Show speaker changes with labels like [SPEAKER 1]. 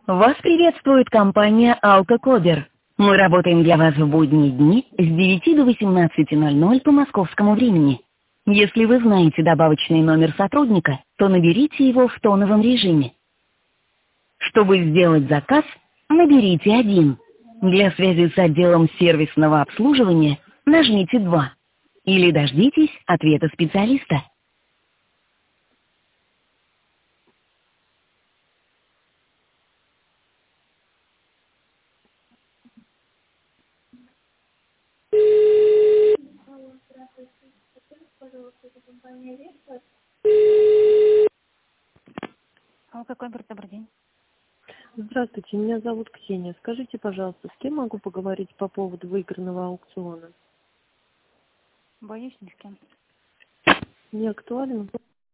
[SPEAKER 1] Вас приветствует компания «Алкокобер». Мы работаем для вас в будние дни с 9 до 18:00 по московскому времени. Если вы знаете добавочный номер сотрудника, то наберите его в тоновом режиме. Чтобы сделать заказ, наберите 1. Для связи с отделом сервисного обслуживания нажмите 2. Или дождитесь ответа специалиста.
[SPEAKER 2] Алкокобер, добрый день.
[SPEAKER 3] Здравствуйте, меня зовут Ксения. Скажите, пожалуйста, с кем могу поговорить по поводу выигранного аукциона?
[SPEAKER 2] Боюсь, ни с кем.
[SPEAKER 3] Не актуально?